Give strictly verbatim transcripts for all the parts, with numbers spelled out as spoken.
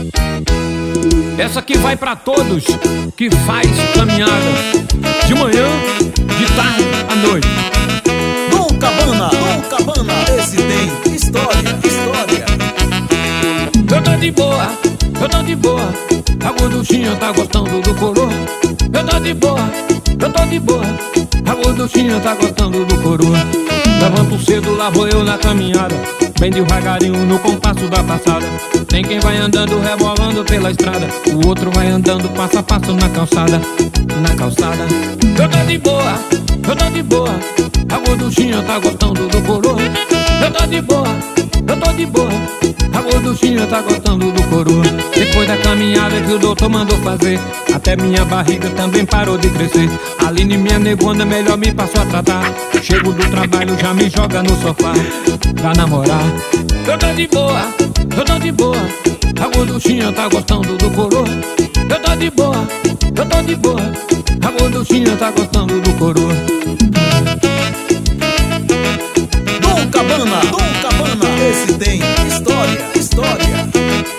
Essa aqui vai pra todos que faz caminhada de manhã, de tarde, à noite. Dom Cabana, Dom Cabana, esse tem história, história. Eu tô de boa, eu tô de boa, a gorduchinha tá gostando do coroa. Eu tô de boa, eu tô de boa, a gorduchinha tá gostando do coroa. Levanto cedo, lá vou eu na caminhada, bem devagarinho no compasso da passada. Tem quem vai andando, rebolando pela estrada, o outro vai andando passo a passo na calçada, na calçada. Eu tô de boa, eu tô de boa, a gorduchinha tá gostando do coroa. Eu tô de boa, eu tô de boa, a gorduchinha tá gostando do coroa. Depois da caminhada que o doutor mandou fazer, até minha barriga também parou de crescer. Aline, minha negona, melhor me passou a tratar. Chego do trabalho, já me joga no sofá pra namorar. Eu tô de boa, eu tô de boa, a gorduchinha tá gostando do coroa. Eu tô de boa, eu tô de boa, a gorduchinha tá gostando do coroa. Dom Cabana, Dom Cabana, esse tem história, história.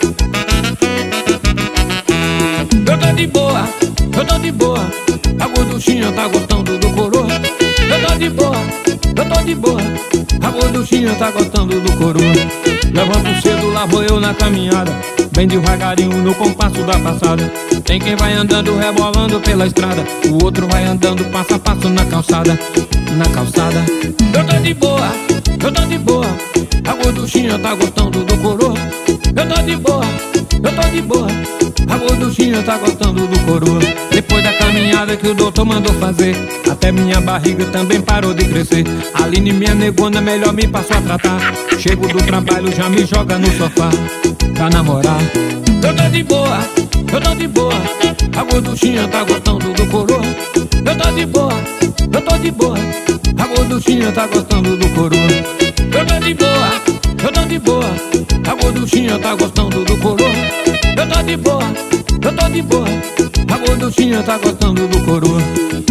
Eu tô de boa, eu tô de boa, a gorduchinha tá gostando do coroa. Eu tô de boa, eu tô de boa, a gorduchinha tá gostando do coroa. Levanto cedo, lá vou eu na caminhada, bem devagarinho no compasso da passada. Tem quem vai andando, rebolando pela estrada, o outro vai andando passo a passo na calçada, na calçada. Eu tô de boa, eu tô de boa, a gorduchinha tá gostando do coroa. Eu tô de boa, eu tô de boa, a gorduchinha tá gostando do coroa. Depois da caminhada que o doutor mandou fazer, até minha barriga também parou de crescer. Aline, minha negona, melhor me passou a tratar. Chego do trabalho, já me joga no sofá pra namorar. Eu tô de boa, eu tô de boa, a gorduchinha tá gostando do coroa. Eu tô de boa, eu tô de boa, a gorduchinha tá gostando do coroa. Eu tô de boa, eu tô de boa, a gorduchinha tá gostando do coroa. Eu tô de boa, eu tô de boa, a gorduchinha tá gostando do coroa.